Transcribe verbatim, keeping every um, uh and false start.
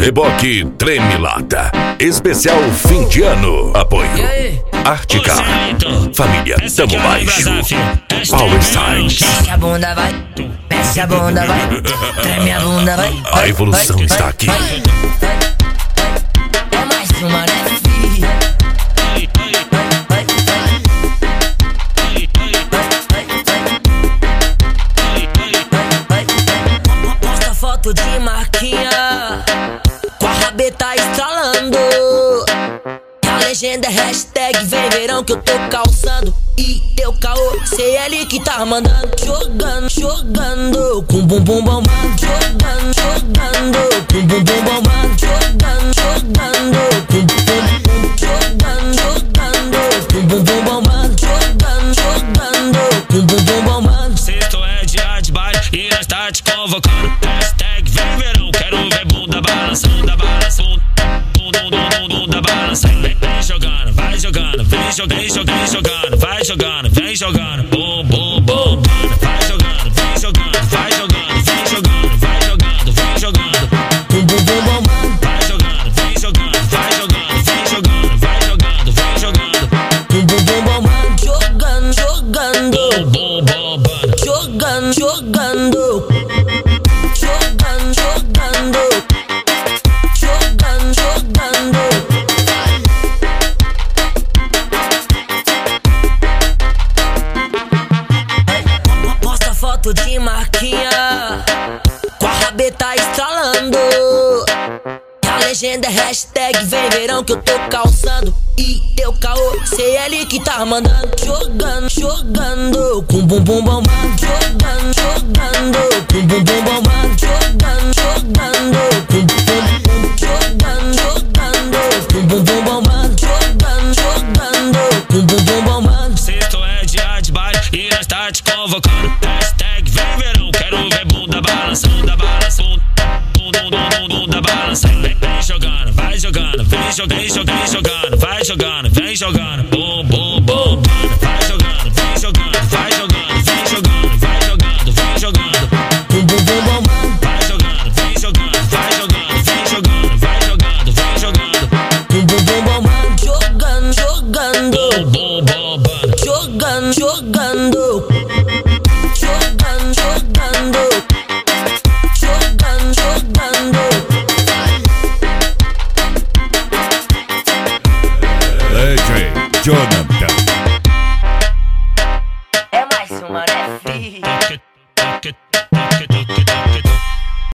Reboque Treme Lata. Especial fim de ano. Apoio Artica. Família Tamo Baixo. Power Signs. Mexe a bunda, vai. Mexe a bunda, vai. Treme a bunda, vai. A evolução vai, está vai, aqui. vai, vai. É mais uma, né, filha? Posta foto de marquinha com a rabeta estralando. E a legenda é hashtag vem verão que eu tô calçando. E teu caô, cê é ele que tá mandando. Jogando, jogando, com bumbum bombando. Jogando, jogando, com bumbum bombando. Jogando, jogando, com bumbum. Jogando, jogando, com bumbum bombando. Jogando, jogando, com bumbum bombando. Sexto é dia de baile e nós tá te convocando. Hashtag vem verão, quero ver bunda balançando, balançando. Bunda, bunda, bunda balançando. Vem, vem jogando, vai jogando, vem jogando, vem jogando, jogando. Vai jogando, vem jogando, bum, bum, bum. Vai jogando, vem jogando, vai jogando, vem jogando, vai jogando, vem jogando. Bum, bum, bum, bum, bum. Vai jogando, vem jogando, vai jogando, vem jogando, vai jogando, vem jogando. Bum, bum, bum, bum, bum. Jogando, jogando. Bum, bum, bum. Jogando, jogando. Jogando, jogando. Jogando, jogando. Posta foto de marquinha com a rabeta estralando. E a legenda é hashtag vem verão que eu tô calçando. E teu caô, cê é ele que tá mandando. Jogando, jogando, com bumbum bombando. Jogando, jogando, com bumbum bombando. Jogando, jogando, com bumbum. Jogando, jogando, com bumbum bombando. Jogando, jogando, com bumbum bombando. Sexto é dia de baile e nós tá te convocando. Hashtag vem verão, quero ver bunda balançando, balançando. Bunda, bunda, bunda balançando. Vem, vem jogando, vai jogando, vem jogando, vem jogando, vem jogando, vai jogando, vem jogando.